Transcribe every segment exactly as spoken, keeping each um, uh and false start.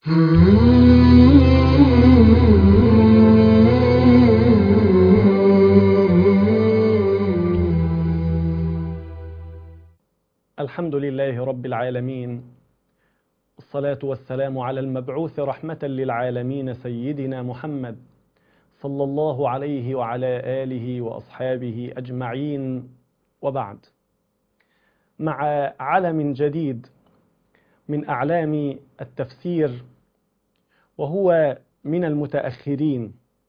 الحمد لله رب العالمين، الصلاة والسلام على المبعوث رحمة للعالمين سيدنا محمد صلى الله عليه وعلى آله وأصحابه أجمعين، وبعد. مع علم جديد من أعلام التفسير، وهو من المتأخرين،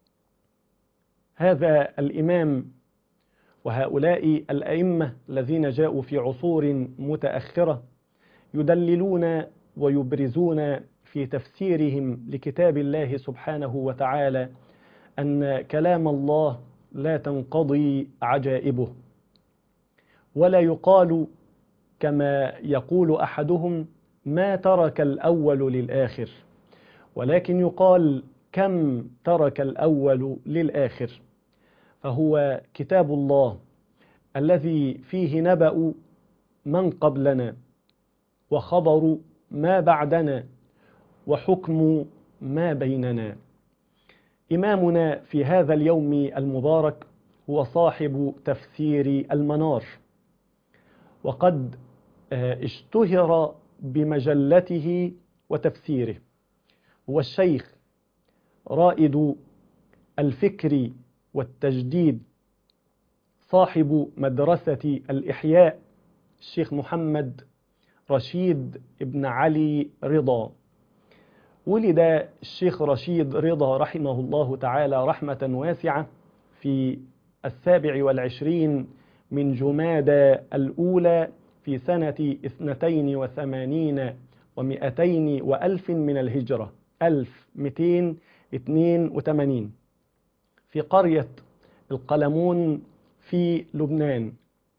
هذا الإمام وهؤلاء الأئمة الذين جاءوا في عصور متأخرة يدللون ويبرزون في تفسيرهم لكتاب الله سبحانه وتعالى أن كلام الله لا تنقضي عجائبه، ولا يقال كما يقول أحدهم ما ترك الأول للآخر، ولكن يقال كم ترك الأول للآخر. فهو كتاب الله الذي فيه نبأ من قبلنا، وخبر ما بعدنا، وحكم ما بيننا. إمامنا في هذا اليوم المبارك هو صاحب تفسير المنار، وقد اشتهر بمجلته وتفسيره. هو الشيخ رائد الفكر والتجديد، صاحب مدرسة الإحياء، الشيخ محمد رشيد ابن علي رضا. ولد الشيخ رشيد رضا رحمه الله تعالى رحمة واسعة في السابع والعشرين من جمادى الأولى في سنة اثنتين وثمانين ومئتين وألف من الهجرة، ألف مئتين اثنين وثمانين، في قرية القلمون في لبنان.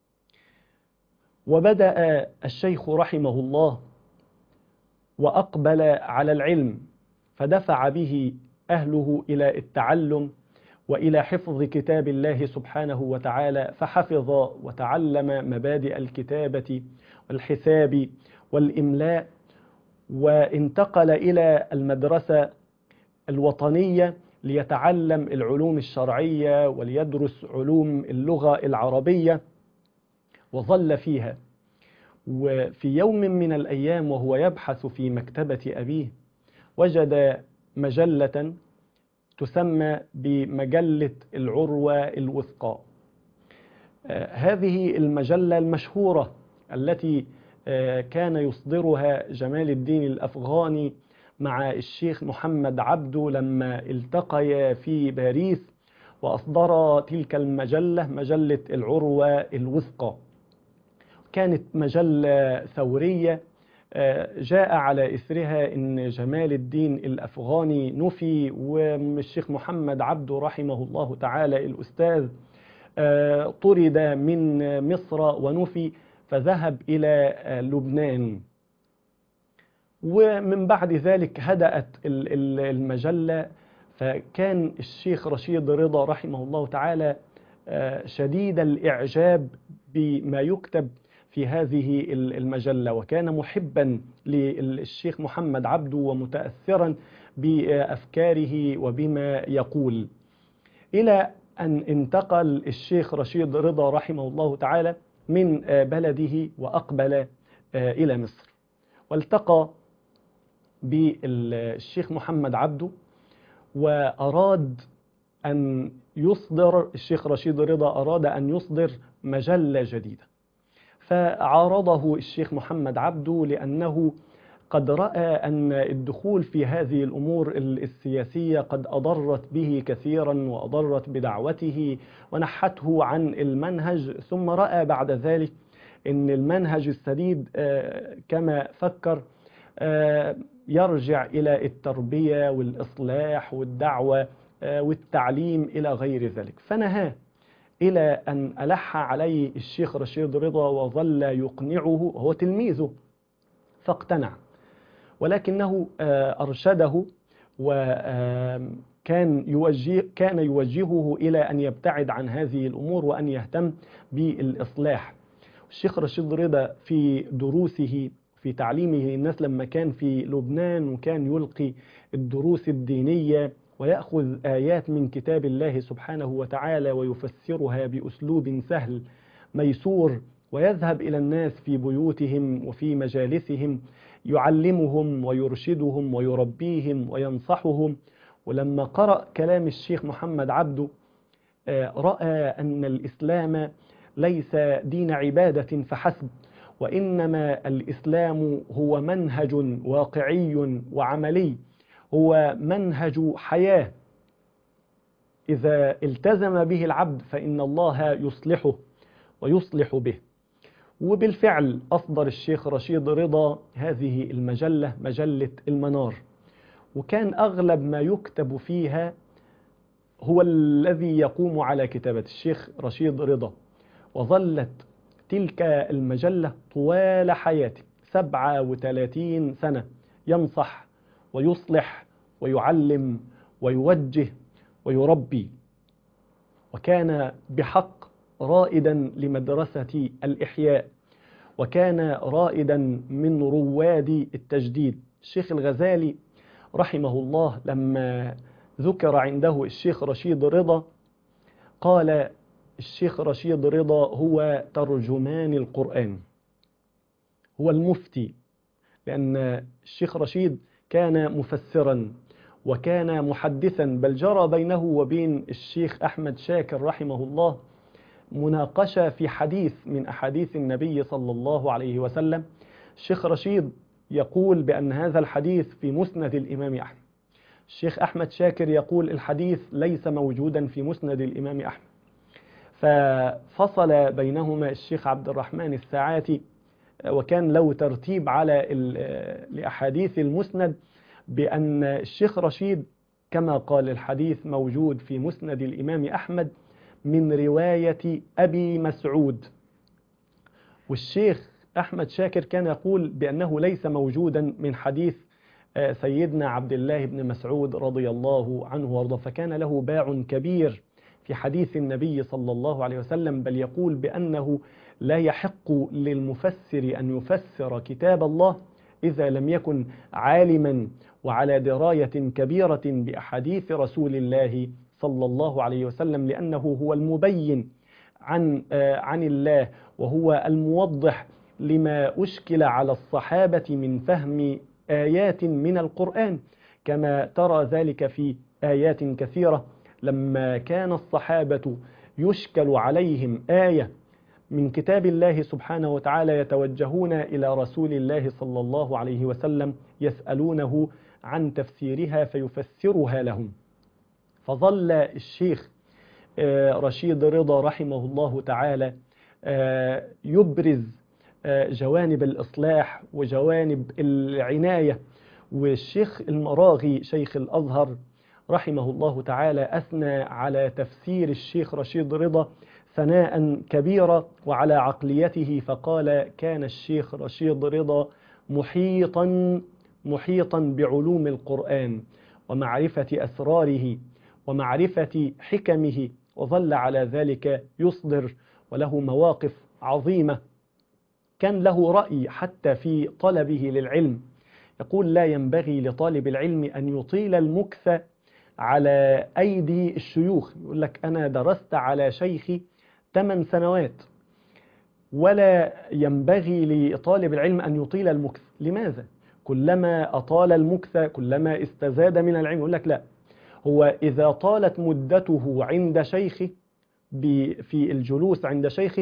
وبدأ الشيخ رحمه الله وأقبل على العلم، فدفع به أهله إلى التعلم وإلى حفظ كتاب الله سبحانه وتعالى، فحفظ وتعلم مبادئ الكتابة والحساب والإملاء، وانتقل إلى المدرسة الوطنية ليتعلم العلوم الشرعية وليدرس علوم اللغة العربية، وظل فيها. وفي يوم من الأيام وهو يبحث في مكتبة أبيه وجد مجلة تسمى بمجلة العروة الوثقى. آه هذه المجلة المشهورة التي آه كان يصدرها جمال الدين الأفغاني مع الشيخ محمد عبده لما التقيا في باريس، وأصدر تلك المجلة مجلة العروة الوثقى. كانت مجلة ثورية، جاء على إثرها أن جمال الدين الأفغاني نفي، والشيخ محمد عبده رحمه الله تعالى الأستاذ طرد من مصر ونفي، فذهب إلى لبنان. ومن بعد ذلك هدأت المجلة، فكان الشيخ رشيد رضا رحمه الله تعالى شديد الإعجاب بما يكتب في هذه المجلة، وكان محبا للشيخ محمد عبده ومتأثرا بأفكاره وبما يقول، إلى أن انتقل الشيخ رشيد رضا رحمه الله تعالى من بلده وأقبل إلى مصر، والتقى بالشيخ محمد عبده، وأراد أن يصدر الشيخ رشيد رضا أراد أن يصدر مجلة جديدة. فعارضه الشيخ محمد عبده لأنه قد رأى أن الدخول في هذه الأمور السياسية قد أضرت به كثيرا وأضرت بدعوته ونحته عن المنهج، ثم رأى بعد ذلك أن المنهج السديد كما فكر يرجع إلى التربية والإصلاح والدعوة والتعليم إلى غير ذلك، فنهاه إلى أن ألح عليه الشيخ رشيد رضا وظل يقنعه، وهو تلميذه، فاقتنع. ولكنه أرشده وكان يوجه كان يوجهه إلى أن يبتعد عن هذه الأمور وأن يهتم بالإصلاح. الشيخ رشيد رضا في دروسه في في تعليمه الناس لما كان في لبنان، وكان يلقي الدروس الدينية ويأخذ آيات من كتاب الله سبحانه وتعالى ويفسرها بأسلوب سهل ميسور، ويذهب إلى الناس في بيوتهم وفي مجالسهم يعلمهم ويرشدهم ويربيهم وينصحهم. ولما قرأ كلام الشيخ محمد عبده رأى أن الإسلام ليس دين عبادة فحسب، وإنما الإسلام هو منهج واقعي وعملي، هو منهج حياة إذا التزم به العبد فإن الله يصلحه ويصلح به. وبالفعل أصدر الشيخ رشيد رضا هذه المجلة، مجلة المنار، وكان أغلب ما يكتب فيها هو الذي يقوم على كتابة الشيخ رشيد رضا. وظلت تلك المجلة طوال حياته سبعة وثلاثين سنة ينصح ويصلح ويعلم ويوجه ويربي، وكان بحق رائدا لمدرسة الإحياء، وكان رائدا من رواد التجديد. الشيخ الغزالي رحمه الله لما ذكر عنده الشيخ رشيد رضا قال الشيخ رشيد رضا هو ترجمان القرآن، هو المفتي، لأن الشيخ رشيد كان مفسرا وكان محدثا، بل جرى بينه وبين الشيخ أحمد شاكر رحمه الله مناقشة في حديث من أحاديث النبي صلى الله عليه وسلم. الشيخ رشيد يقول بأن هذا الحديث في مسند الإمام أحمد، الشيخ أحمد شاكر يقول الحديث ليس موجودا في مسند الإمام أحمد. ففصل بينهما الشيخ عبد الرحمن الساعاتي، وكان له ترتيب على لأحاديث المسند بأن الشيخ رشيد كما قال الحديث موجود في مسند الإمام أحمد من رواية أبي مسعود، والشيخ أحمد شاكر كان يقول بأنه ليس موجودا من حديث سيدنا عبد الله بن مسعود رضي الله عنه وارضاه. فكان له باع كبير في حديث النبي صلى الله عليه وسلم، بل يقول بأنه لا يحق للمفسر أن يفسر كتاب الله إذا لم يكن عالما وعلى دراية كبيرة بأحاديث رسول الله صلى الله عليه وسلم، لأنه هو المبين عن عن الله، وهو الموضح لما أشكل على الصحابة من فهم آيات من القرآن، كما ترى ذلك في آيات كثيرة لما كان الصحابة يشكل عليهم آية من كتاب الله سبحانه وتعالى يتوجهون إلى رسول الله صلى الله عليه وسلم يسألونه عن تفسيرها فيفسرها لهم. فظل الشيخ رشيد رضا رحمه الله تعالى يبرز جوانب الإصلاح وجوانب العناية. والشيخ المراغي شيخ الأزهر رحمه الله تعالى أثنى على تفسير الشيخ رشيد رضا ثناء كبيرا وعلى عقليته، فقال كان الشيخ رشيد رضا محيطا محيطا بعلوم القرآن ومعرفة أسراره ومعرفة حكمه، وظل على ذلك يصدر، وله مواقف عظيمة. كان له رأي حتى في طلبه للعلم، يقول لا ينبغي لطالب العلم أن يطيل المكث على أيدي الشيوخ. يقول لك أنا درست على شيخي ثمان سنوات، ولا ينبغي لطالب العلم أن يطيل المكث. لماذا؟ كلما أطال المكث كلما استزاد من العلم. يقول لك لا، هو إذا طالت مدته عند شيخه في الجلوس عند شيخه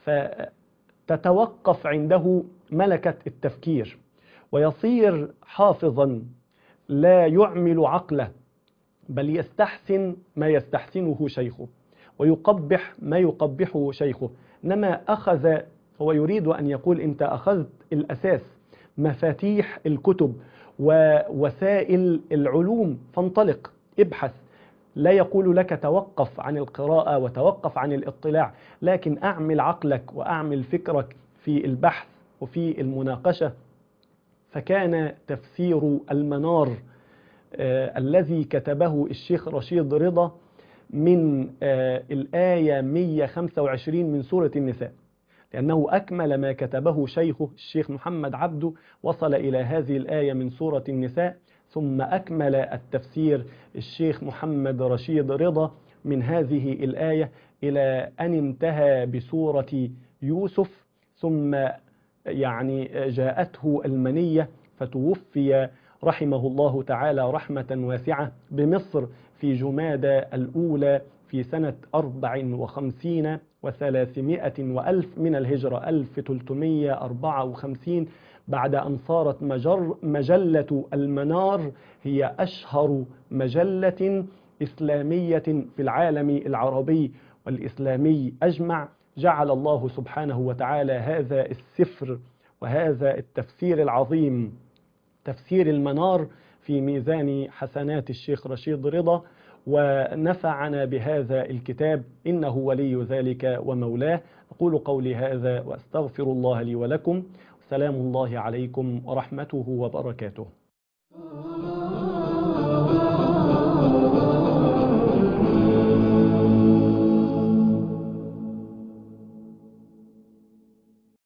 فتتوقف عنده ملكة التفكير، ويصير حافظا لا يعمل عقله، بل يستحسن ما يستحسنه شيخه ويقبح ما يقبحه شيخه. إنما أخذ، هو يريد أن يقول أنت أخذت الأساس، مفاتيح الكتب ووسائل العلوم، فانطلق ابحث. لا يقول لك توقف عن القراءة وتوقف عن الاطلاع، لكن أعمل عقلك وأعمل فكرك في البحث وفي المناقشة. فكان تفسير المنار آه الذي كتبه الشيخ رشيد رضا من آه الآية مئة وخمسة وعشرين من سورة النساء، لأنه أكمل ما كتبه شيخه الشيخ محمد عبده، وصل إلى هذه الآية من سورة النساء، ثم أكمل التفسير الشيخ محمد رشيد رضا من هذه الآية إلى أن انتهى بسورة يوسف، ثم يعني جاءته المنية فتوفي رحمه الله تعالى رحمة واسعة بمصر في جمادى الأولى في سنة أربع وخمسين وثلاثمائة وألف من الهجرة ألف وثلاثمائة وأربعة وخمسين، بعد أن صارت مجر مجلة المنار هي أشهر مجلة إسلامية في العالم العربي والإسلامي أجمع. جعل الله سبحانه وتعالى هذا السفر وهذا التفسير العظيم تفسير المنار في ميزان حسنات الشيخ رشيد رضا، ونفعنا بهذا الكتاب إنه ولي ذلك ومولاه. أقول قولي هذا وأستغفر الله لي ولكم. سلام الله عليكم ورحمته وبركاته.